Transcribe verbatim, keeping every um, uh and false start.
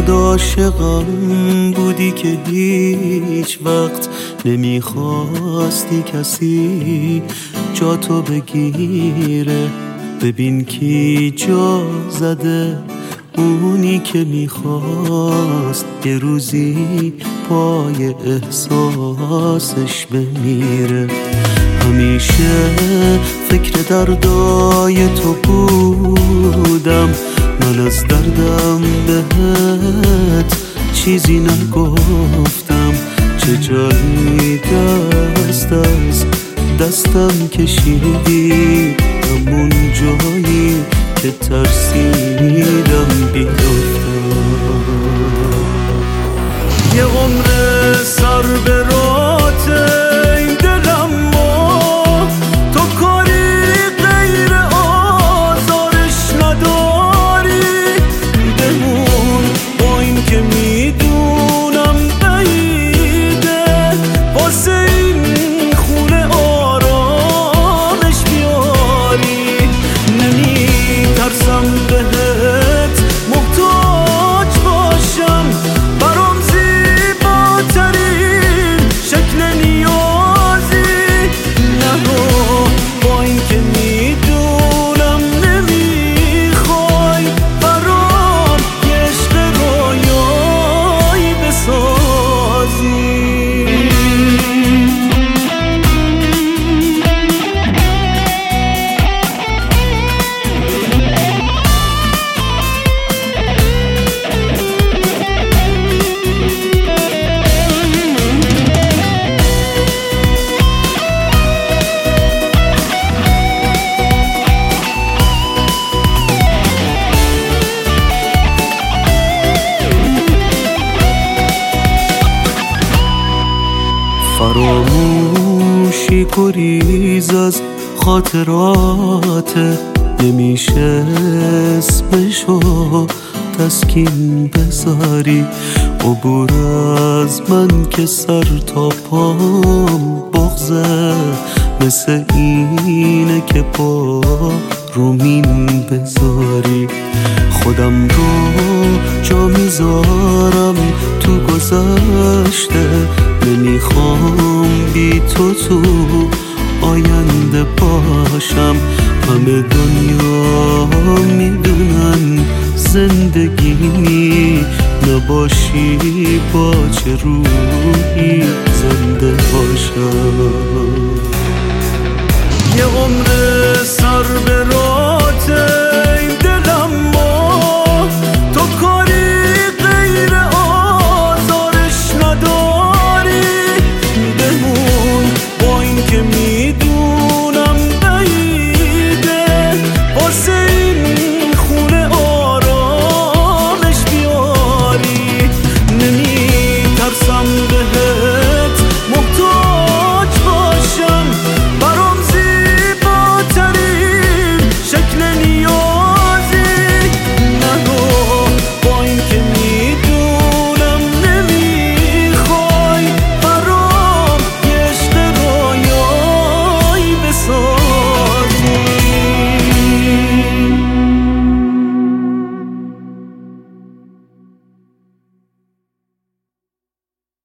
شاید عاشقم بودی که هیچ وقت نمیخواستی کسی جا تو بگیره. ببین کی جا زده، اونی که میخواست یه روزی پای احساسش بمیره. همیشه فکر دردای تو بودم، من از دردم بهت چیزی نگفتم. چه جایی دست از دستم کشیدی، همون جایی که ترسیدم بیفتم. یه عمر سر به راته این دلم ما، تو کاری غیر آزارش نداری. بمون با این که میدونم بعیده، واسه این خونه آرامش بیاری. نمیترسم بهت محتاج باشم، برام زیباترین شکل نیازی. نرو با این که میدونم نمیخوای، برام یه عشق رویایی بسازی. فراموشی گریز از خاطرات، نمیشه اسمشو تسکین بذاری. عبور از من که سر تا پام بغضه، مثل اینه که با رومین بذاری. خودم رو جا میذارم تو گذشته، نمیخوام بی تو تو آینده باشم. همه دنیا میدونن زندگی نباشی با چه روحی زنده باشم.